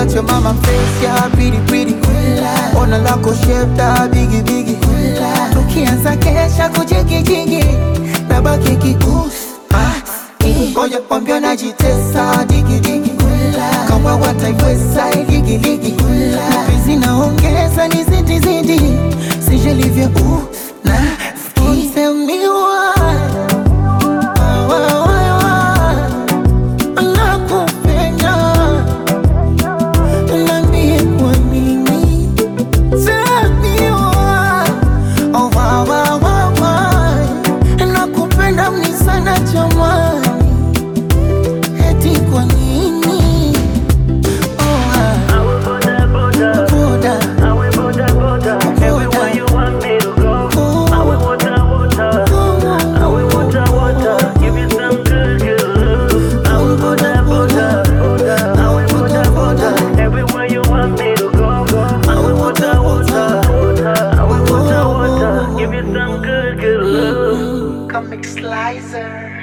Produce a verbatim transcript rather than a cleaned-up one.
at your mama face, yeah, pretty pretty. Ona lako shape da bigi bigi. Tukianza kesha kujigi jigi, nabaki kikus. Ngoja kwambia najitesa digi digi. Kama wataiweza ligi ligi. Mapenzi naongeza ni zidi zidi. Sije livyo uh na ski. Tell me why. Why why why? Nakupenda. Niambie kwa nini. Tell me why. Oh why why why why? Nakupenda mimi sana jamani. Eti kwa nini? Comic Slicer.